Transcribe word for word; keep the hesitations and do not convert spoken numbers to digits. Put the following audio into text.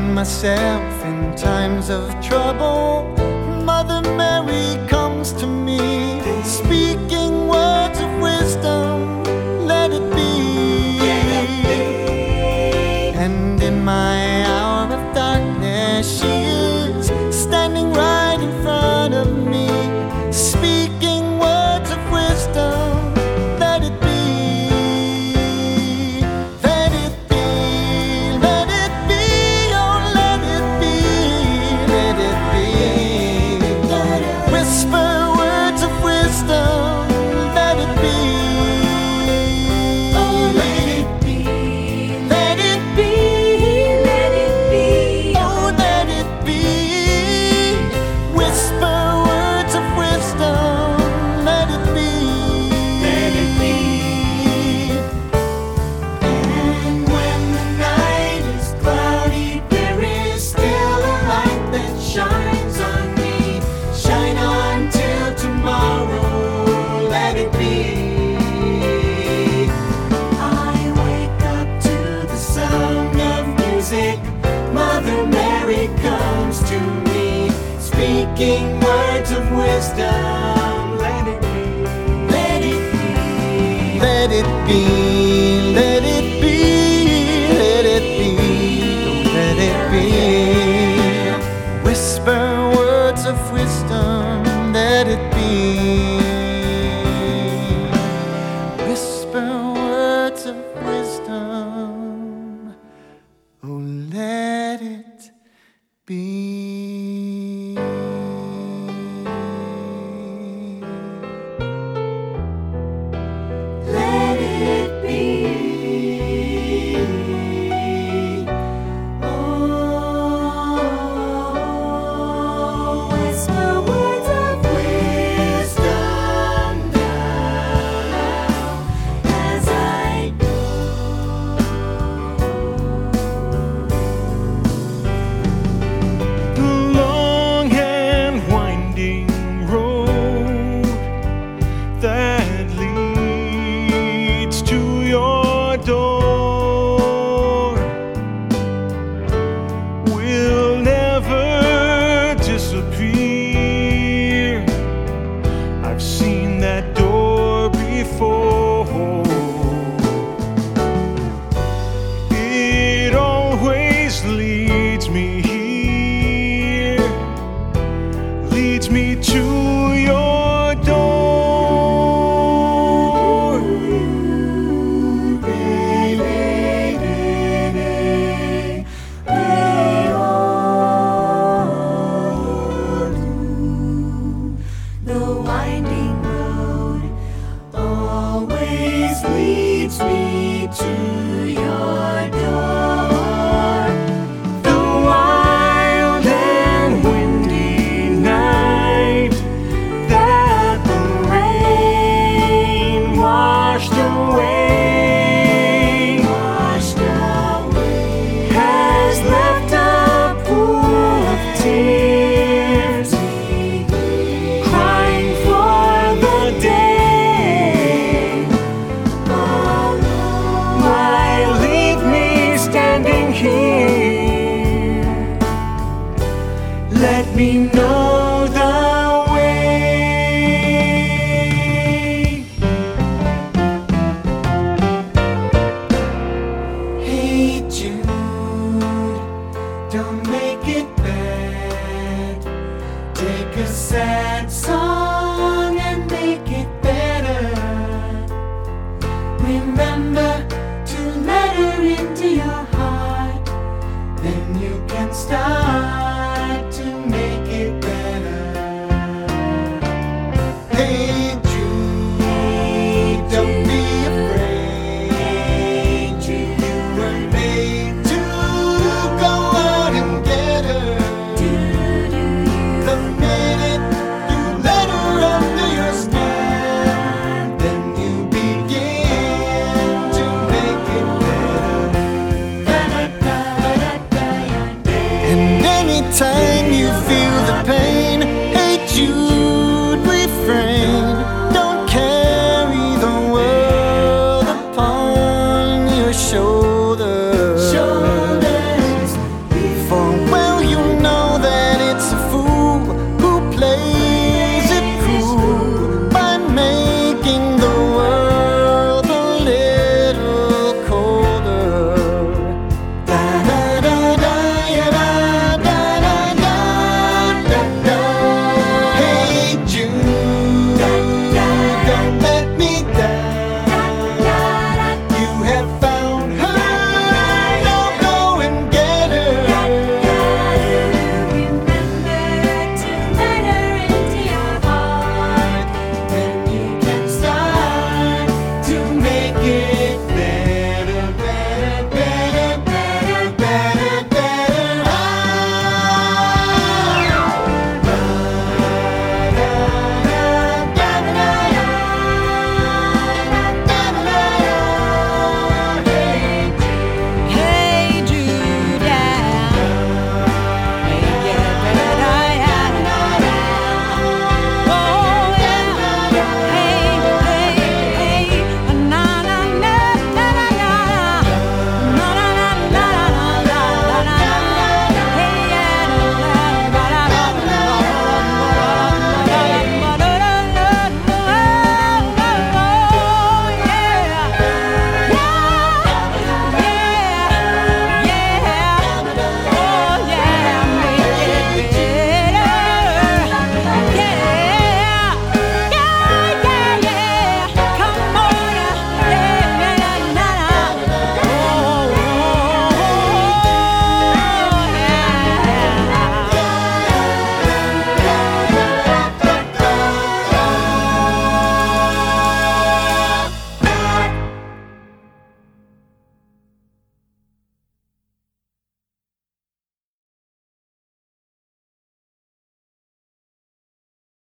find myself in times of trouble, Mother Mary comes to me, speaking words of wisdom, let it be. And in my hour of darkness, she is standing right in front of me, speaking words of wisdom, let it be. Let it be, let it be, oh let it be, let it be. Whisper words of wisdom, let it be. Oh, let it be, let it be, let it be, Oh, let it be. Whisper words of wisdom, let it be. let it be. And when the night is cloudy, there is still a light that shines on me. Shine on till tomorrow, let it be. I wake up to the sound of music. Mother Mary comes to me, speaking words of wisdom, let it be. Let it be. Let it be, let it be, let it be, let it be. Whisper words of wisdom, let it be. Whisper words of wisdom, oh let it be. Let it be. Oh, whisper words of wisdom now as I go. The long and winding road that leads to your door will never disappear. I've seen that door before. It always leads me here, leads me to your door. The winding road always leads me to your door. The wild and windy night that the rain washed away, washed away, has left a pool of tears, crying for the day. Why leave me standing here? Let me know the way. Hey Jude, don't make it bad. Take a sad song and make it better. Remember to let her into your heart, then you can start to make it better. Hey Jude, don't be afraid. You were made to go out and get her. The minute you let her under your skin, then you begin to make it better. And anytime you feel the pain, hey Jude, refrain. Don't carry the world upon your shoulders.